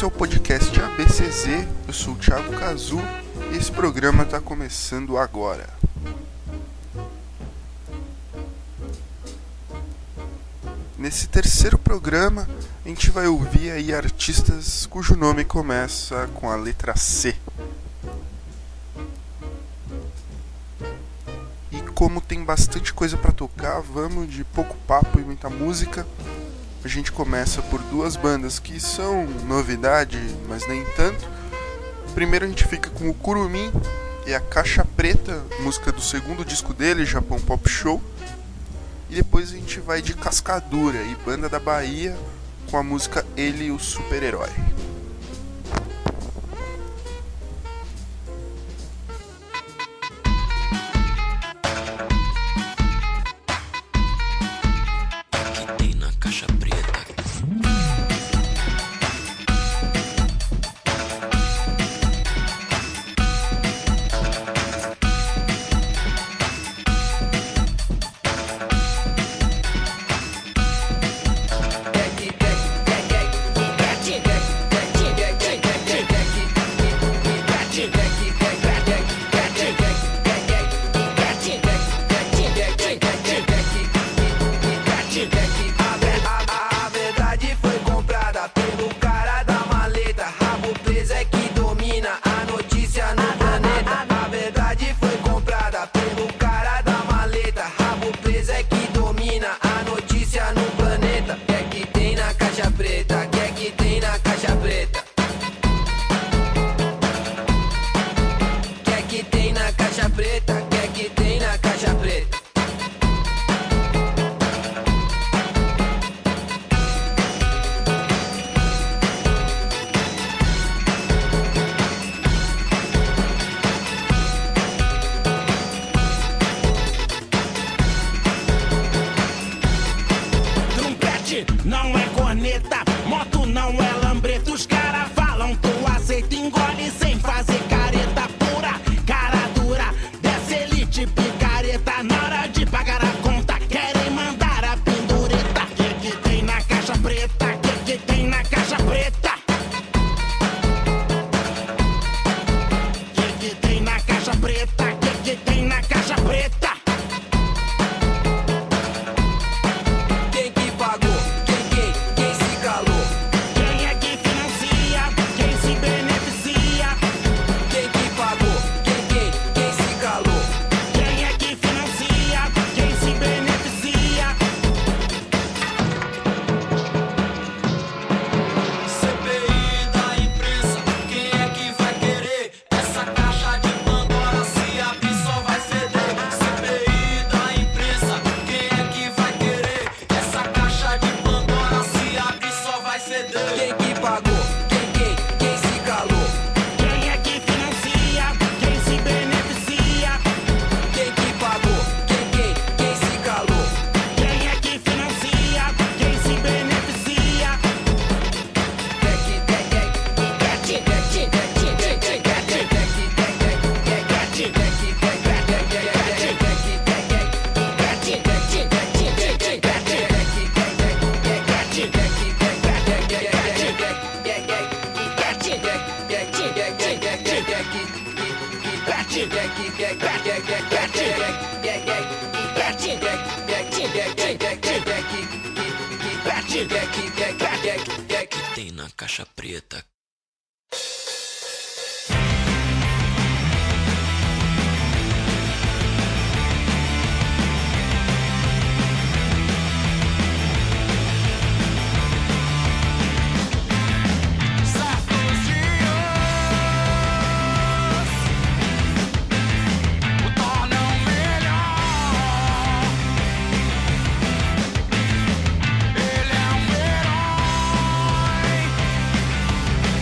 Esse é o podcast ABCZ, eu sou o Thiago Cazu e esse programa está começando agora. Nesse terceiro programa, a gente vai ouvir aí artistas cujo nome começa com a letra C. E como tem bastante coisa para tocar, vamos de pouco papo e muita música. A gente começa por duas bandas que são novidade, mas nem tanto. Primeiro a gente fica com o Curumim e a Caixa Preta, música do segundo disco dele, Japão Pop Show. E depois a gente vai de Cascadura e banda da Bahia com a música Ele o Super-Herói. Não é corneta, moto não é lambreta. Os caras falam, tu aceita, engole sem fazer careta. Pura, cara dura, dessa elite picareta. Na hora de pagar a conta, querem mandar a pendureta. Que tem na caixa preta? Que tem na caixa preta? Que tem na caixa preta? Que tem na caixa preta? Que tem na caixa preta. Ele é um herói.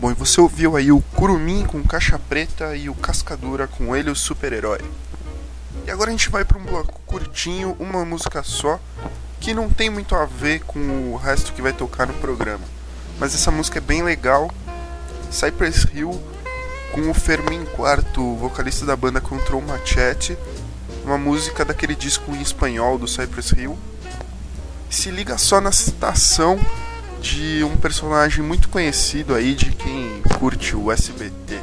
Bom, e você ouviu aí o Curumim com Caixa Preta e o Cascadura com Ele, o Super-Herói. E agora a gente vai para um bloco curtinho, uma música só, que não tem muito a ver com o resto que vai tocar no programa. Mas essa música é bem legal, Cypress Hill, com o Fermin Quarto, vocalista da banda Control Machete, uma música daquele disco em espanhol do Cypress Hill. Se liga só na citação de um personagem muito conhecido aí de quem curte o SBT.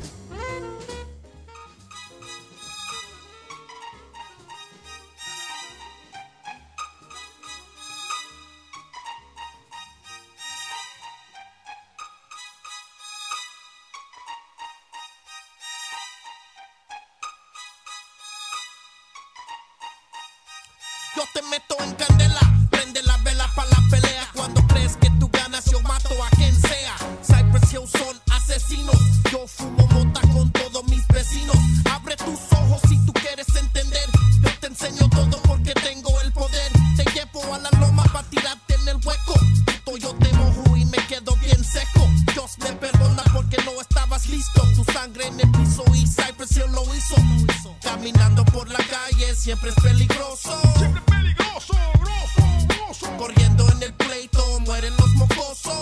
Yo te meto en candela, prende las velas para la pelea. Cuando crees que tú ganas, yo mato a quien sea. Cypress Hill son asesinos. Yo fumo mota con todos mis vecinos. Abre tus ojos si tú quieres entender. Yo te enseño todo porque tengo el poder. Te llevo a la loma para tirarte en el hueco. Puto, yo te mojo y me quedo bien seco. Dios me perdona porque no estabas listo. Tu sangre en el piso y Cypress Hill lo hizo. Caminando por la calle siempre es peligroso. Corriendo en el pleito, mueren los mocosos.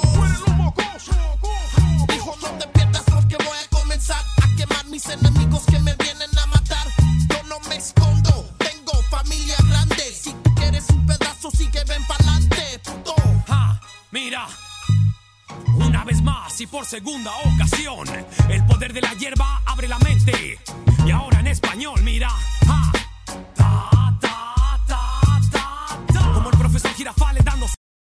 Hijo, no te pierdas porque voy a comenzar a quemar mis enemigos que me vienen a matar. Yo no me escondo, tengo familia grande. Si tú quieres un pedazo, sigue, ven pa'lante, puto. Mira, una vez más y por segunda ocasión, el poder de la hierba abre la mente. Y ahora en español, mira, como el profesor Girafales dando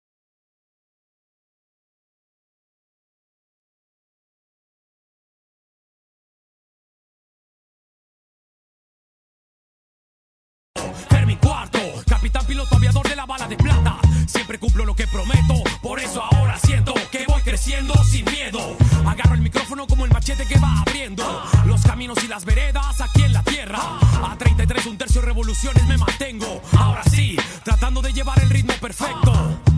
Fermin Cuarto, capitán piloto aviador de la bala de plata. Siempre cumplo lo que prometo, por eso ahora siento que voy creciendo sin miedo. Agarro el micrófono como el machete que va abriendo los caminos y las veredas aquí en la tierra. A 33 un tercio revoluciones me mantengo. Ahora sí, tratando de llevar el ritmo perfecto.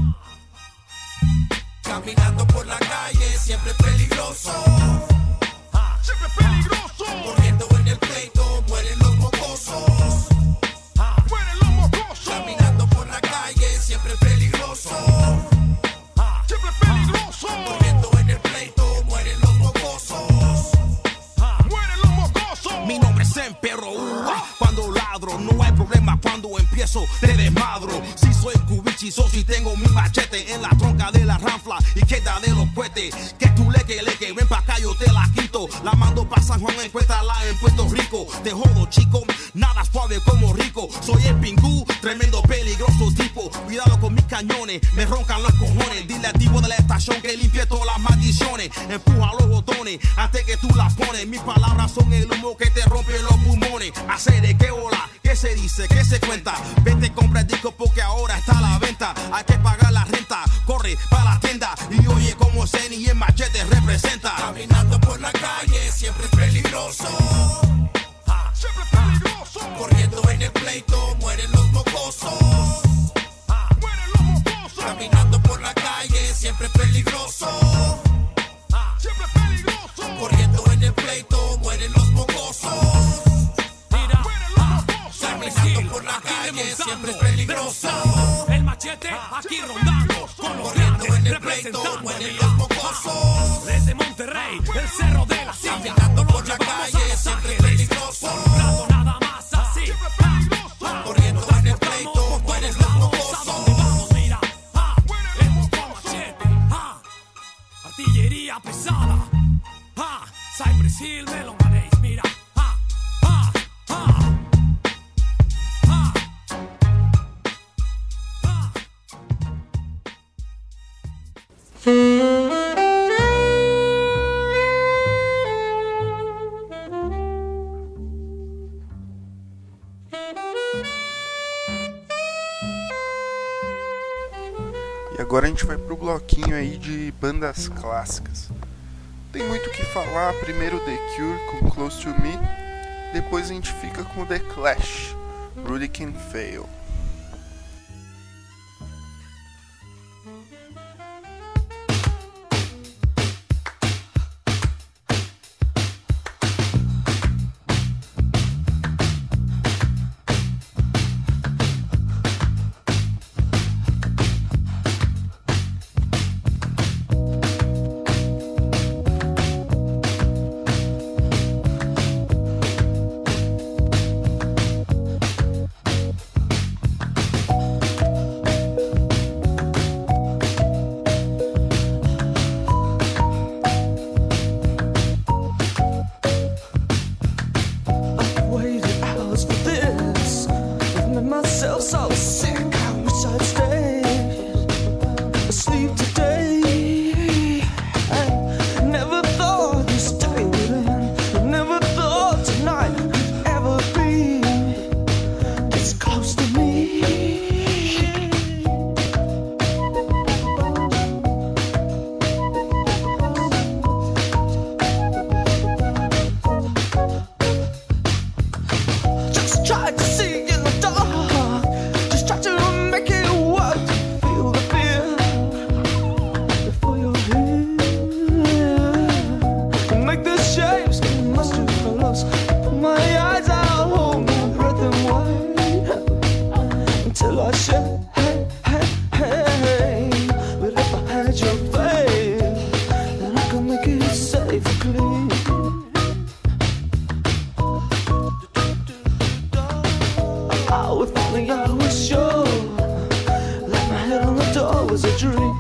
Caminando por la calle siempre es peligroso. Siempre es peligroso. Corriendo en el pleito, mueren los mocosos. Mueren los mocosos. Caminando por la calle siempre es peligroso. Siempre es peligroso. Corriendo en el pleito, mueren los mocosos. Mueren los mocosos. Mi nombre es Emperro. Cuando ladro, no hay problema cuando empiezo, te desmadro. Si soy cubichizo, si tengo mi machete en la tronca de la ranfla y queda de los cohetes. Que tú leque, ven pa' acá, yo te la quito. La mando pa' San Juan, encuéstrala en Puerto Rico. Te jodo, chico, nada suave como rico. Soy el pingú, tremendo peligroso tipo. Cuidado con mis cañones, me roncan los cojones. Dile al tipo de la estación que limpie todas las maldiciones. Empuja los botones antes que tú las pones. Mis palabras son el humo que te rompe los pulmones. Hacer de qué hola, qué se dice, qué se cuenta. Vete, compra el disco porque ahora está a la venta. Hay que pagar la renta, corre para la tienda. Y oye como Zen y el machete representa. Caminando por la calle siempre es peligroso. Siempre es peligroso. Corriendo en el pleito, mueren los mocosos. Mueren los mocosos. Caminando por la calle siempre es peligroso. Siempre es peligroso. Corriendo en el pleito, mueren los mocosos. Caminando por la calle siempre es peligroso. El machete aquí rondando con los Corriendo grandes en el pleito, representando. mueren los mocosos. Desde Monterrey, el cerro de la silla. Caminando por la calle siempre es peligroso. Trato nada más así. Corriendo en el pleito, mueren los mocosos. Vamos, mira, el machete, artillería pesada, Cypress Hill, me lo manéis, mira, E agora a gente vai pro bloquinho aí de bandas clássicas. Tem muito o que falar, primeiro The Cure com Close to Me, depois a gente fica com The Clash, Really Can Fail. had your faith, then I could make it safe and clean. Oh, if only I was sure that my head on the door was a dream.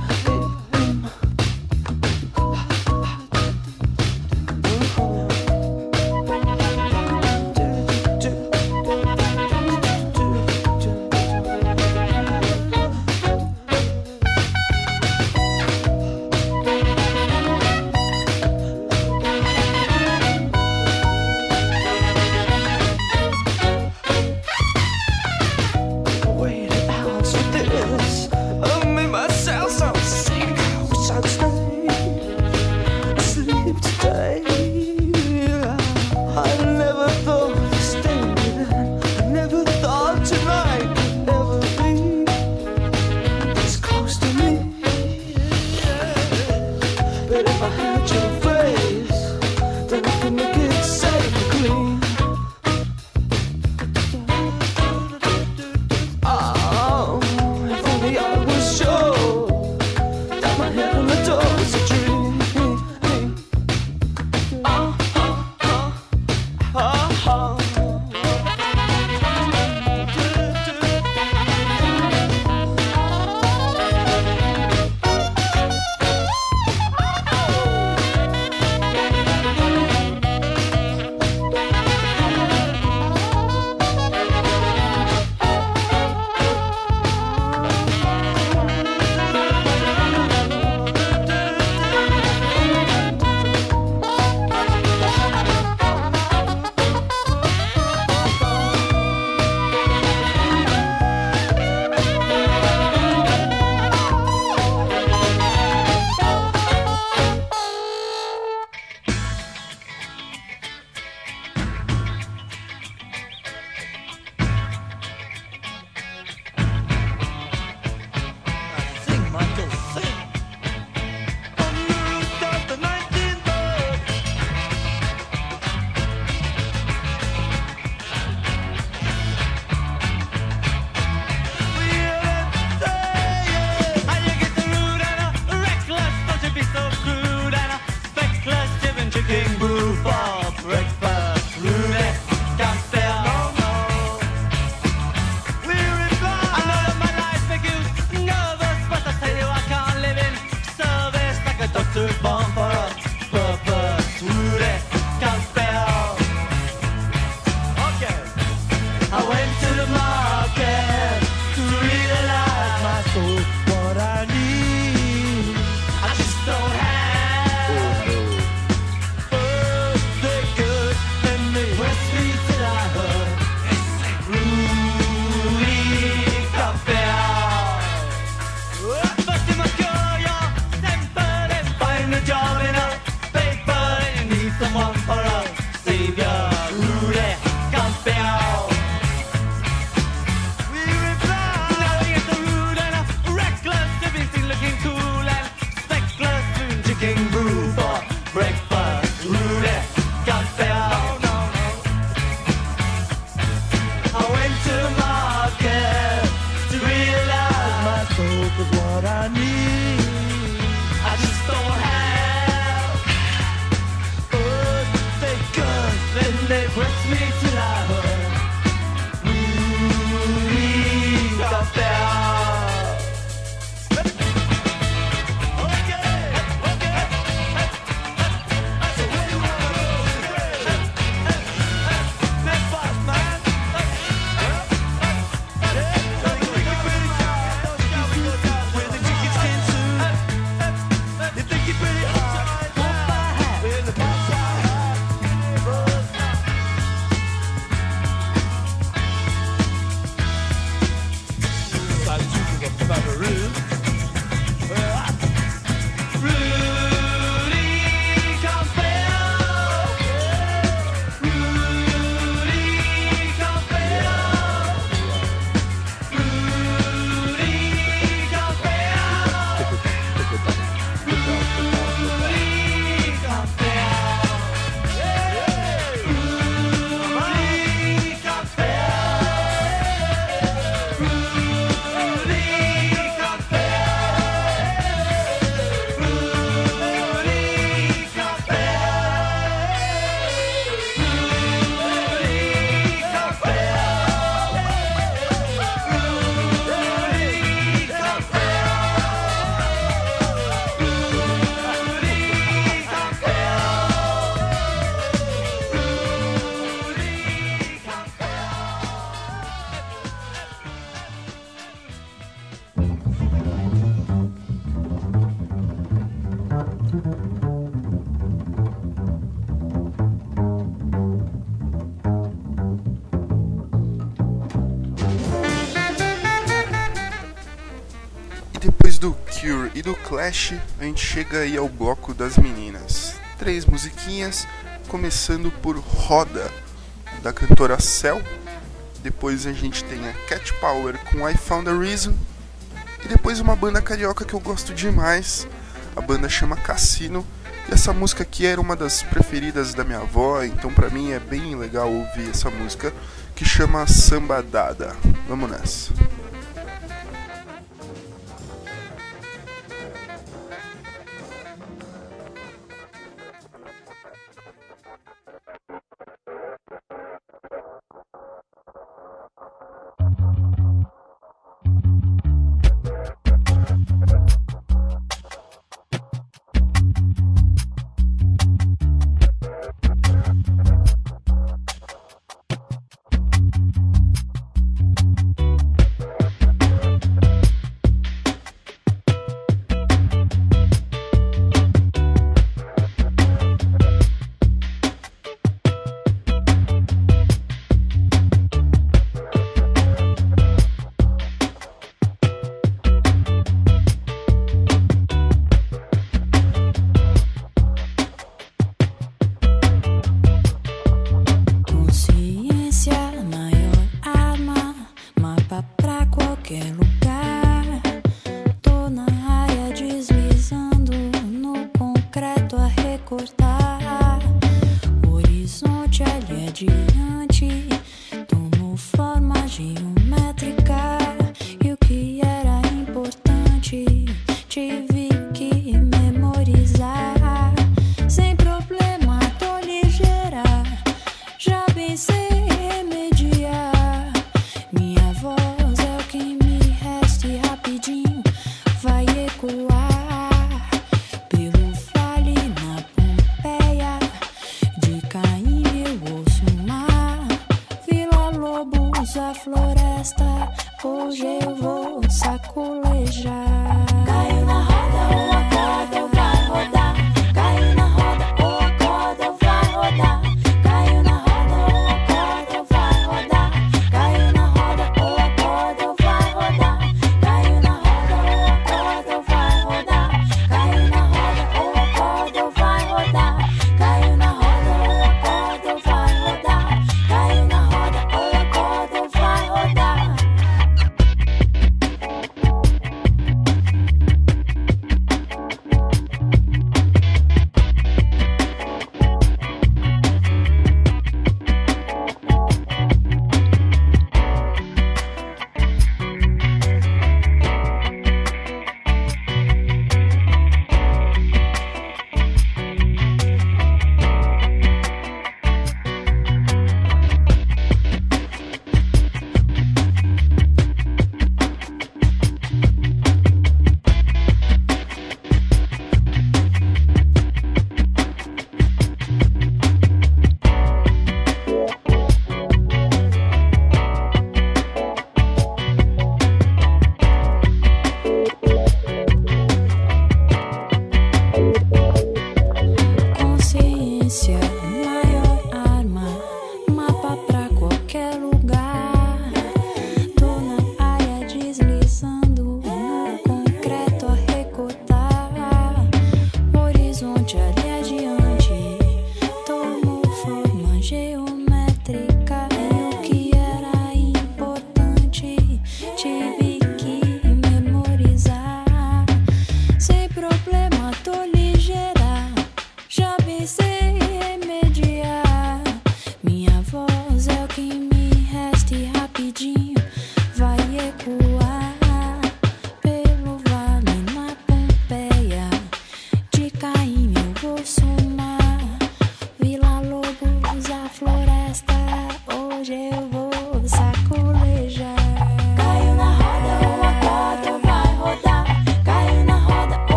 do Clash, a gente chega aí ao bloco das meninas. 3 musiquinhas, começando por Roda, da cantora Cell. Depois a gente tem a Cat Power com I Found a Reason. E depois uma banda carioca que eu gosto demais, a banda chama Cassino. E essa música aqui era uma das preferidas da minha avó, então pra mim é bem legal ouvir essa música, que chama Samba Dada. Vamos nessa.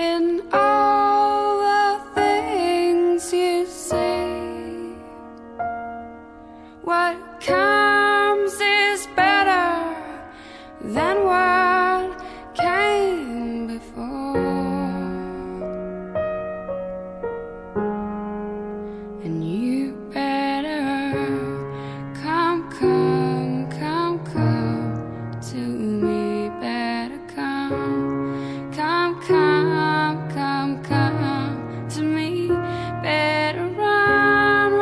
in all the things you say. What comes is better than what came before. And you better come to me. Better come to me. Better run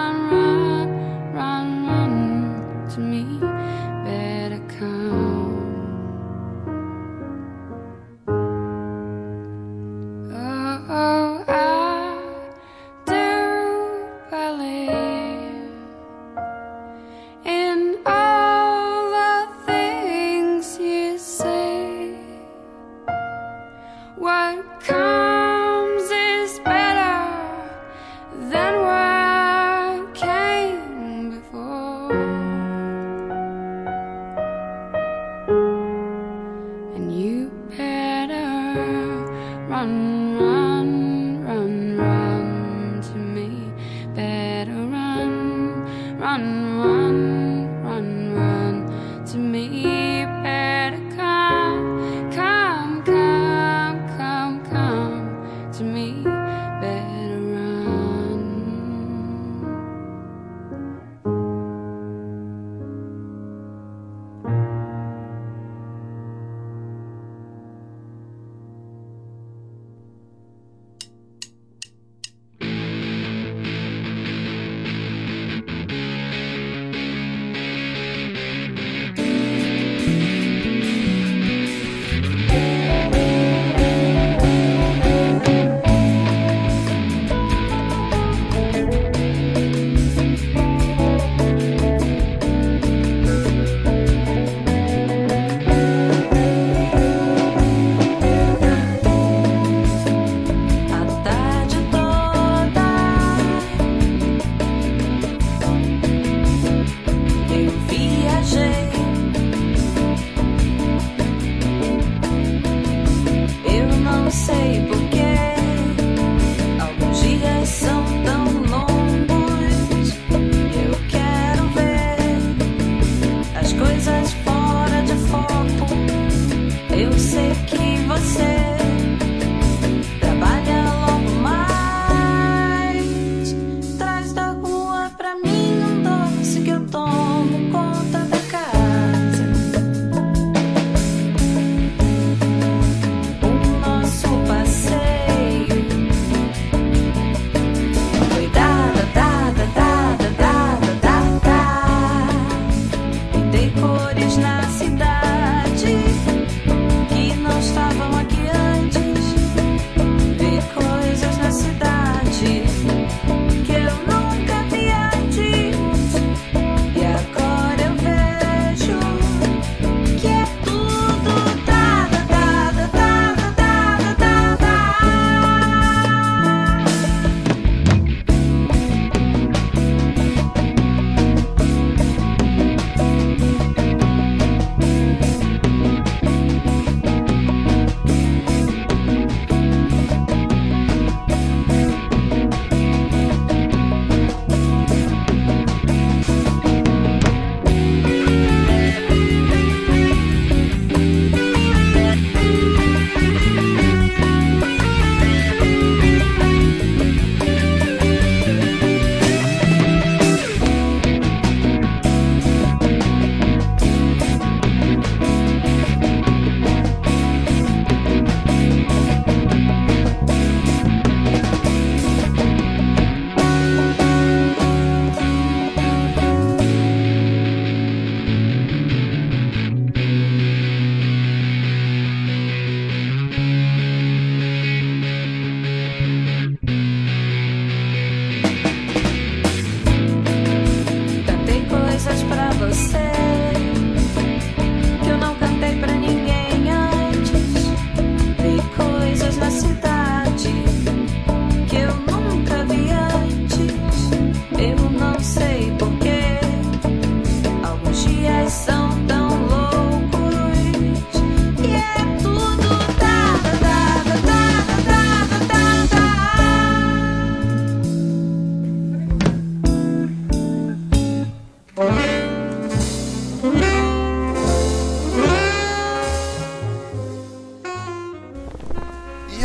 to me. Better come. Oh, I do believe in all the things you say. What comes is better than what came before. And you better run to me. Better run to me. Better come to me. Better run.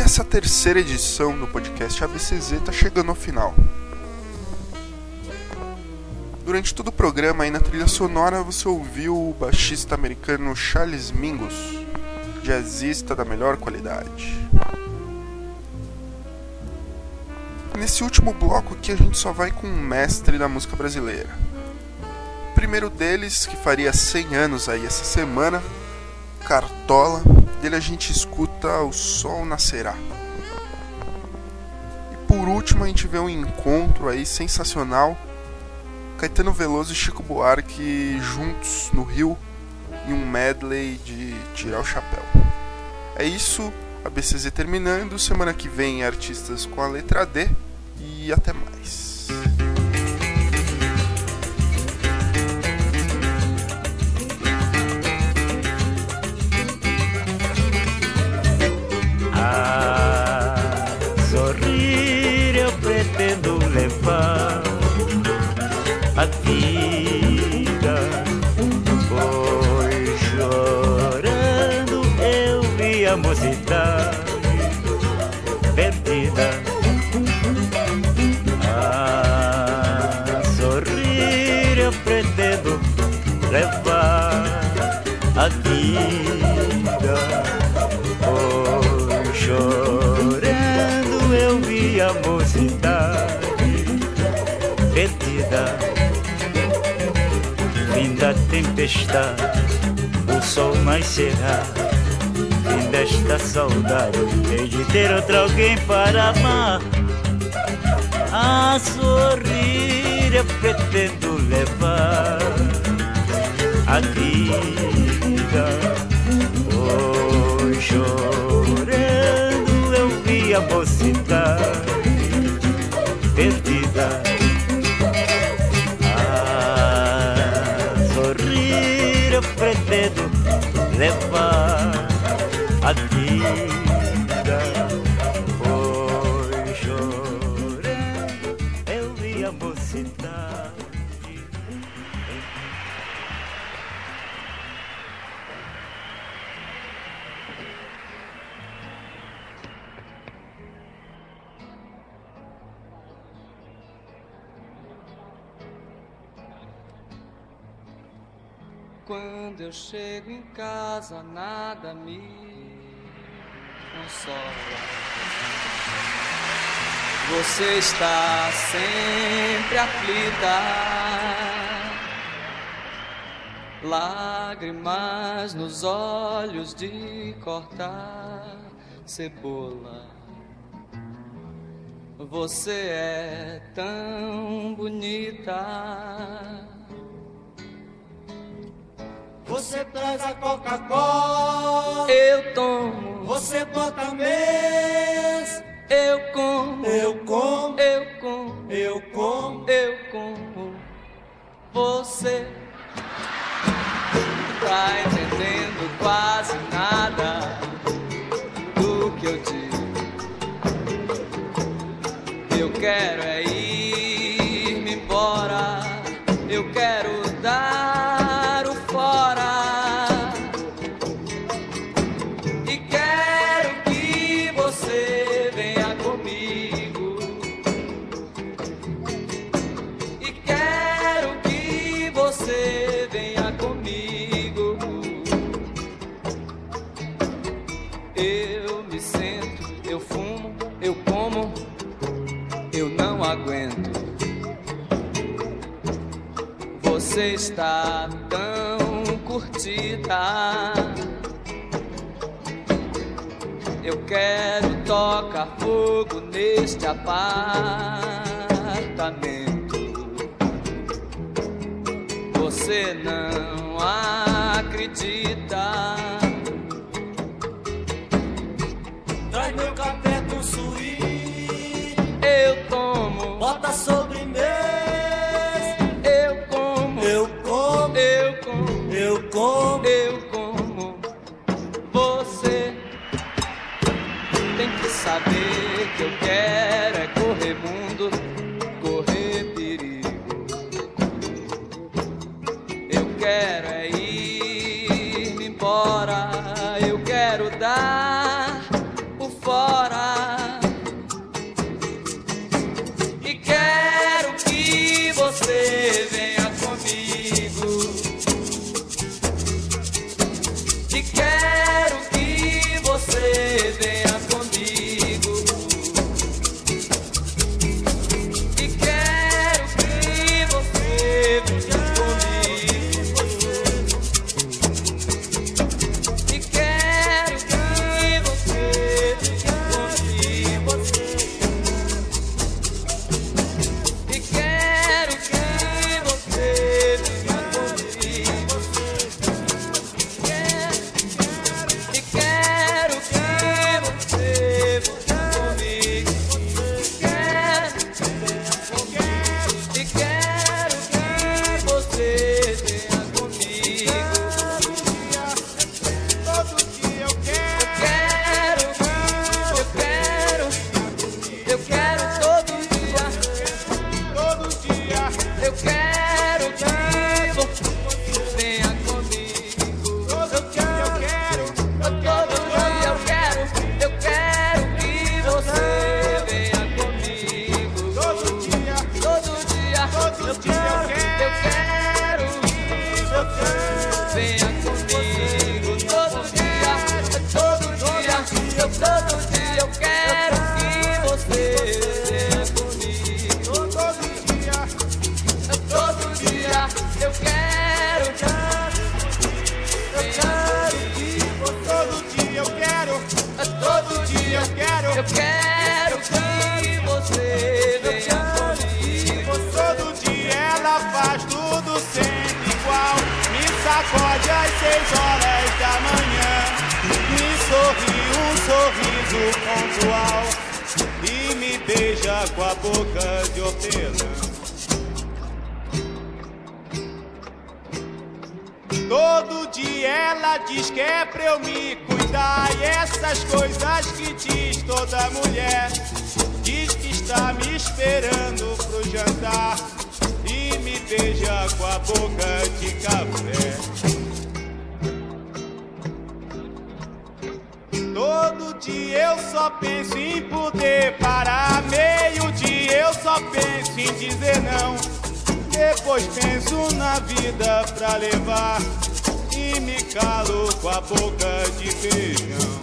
essa terceira edição do podcast ABCZ está chegando ao final. Durante todo o programa, aí na trilha sonora, você ouviu o baixista americano Charles Mingus, jazzista da melhor qualidade. Nesse último bloco aqui, a gente só vai com um mestre da música brasileira. O primeiro deles, que faria 100 anos aí essa semana, Cartola. Dele a gente escuta O Sol Nascerá. E por último, a gente vê um encontro aí sensacional, Caetano Veloso e Chico Buarque juntos no Rio em um medley de Tirar o Chapéu. É isso, a BCZ terminando. Semana que vem artistas com a letra D e até mais. A sorrir eu pretendo levar a vida, pois chorando eu vi a mocidade perdida. A sorrir eu pretendo levar a vida, pois chorando eu vi a mocidade perdida. Fim da tempestade, o sol nascerá. Fim desta saudade, hei de ter outro alguém para amar. A sorrir eu pretendo levar a vida, pois chorando eu vi a mocidade perdida. Eu pretendo levar a vida, pois chorando eu vi a mocidade. Quando eu chego em casa, nada me consola. Você está sempre aflita, lágrimas nos olhos de cortar cebola. Você é tão bonita. Você traz a Coca-Cola, eu tomo. Você bota mês, eu como. Eu como, eu como, eu como, eu como. Você tá entendendo quase nada do que eu digo. Eu quero é ir-me embora. Eu quero dar o fora. E quero que você venha comigo. E quero que você venha comigo. Eu me sento, eu fumo, eu como, eu não aguento. Você está tão curtida. Eu quero tocar fogo neste apartamento. Você não acredita. traz meu café com suíte. Eu tomo. Bota sobremesa. Eu como. Eu como. Eu como. Eu como. Eu como. Você tem que saber que eu quero é correr mundo, correr perigo. Eu quero é ir embora. Eu quero dar o fora. sorriso pontual e me beija com a boca de hortelã. Todo dia ela diz que é pra eu me cuidar, e essas coisas que diz toda mulher. Diz que está me esperando pro jantar e me beija com a boca de café. Todo dia eu só penso em poder parar, meio-dia eu só penso em dizer não. Depois penso na vida pra levar e me calo com a boca de feijão.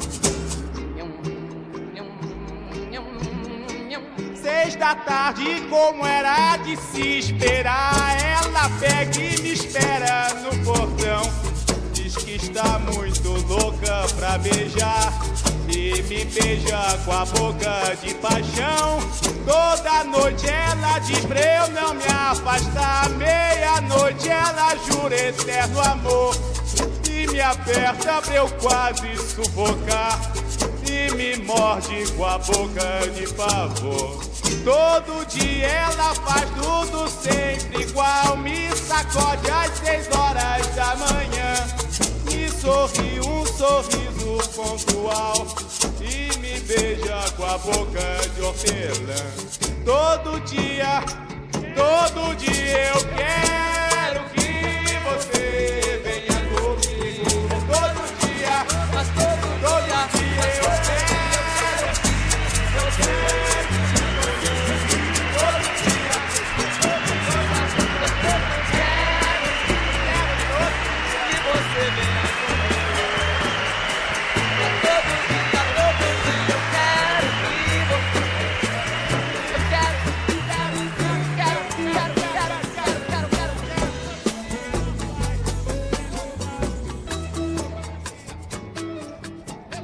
6 da tarde, como era de se esperar, ela pega e me espera no portão. Diz que está muito louca pra beijar e me beija com a boca de paixão. Toda noite ela diz pra eu não me afastar, meia-noite ela jura eterno amor e me aperta pra eu quase sufocar e me morde com a boca de pavor. Todo dia ela faz tudo sempre igual, me sacode às 6 horas da manhã, me sorri um sorriso pontual e me beija com a boca de hortelã. Todo dia eu quero que você venha comigo. Todo dia, mas todo dia eu quero que você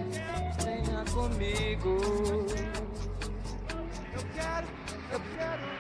comigo. Eu quero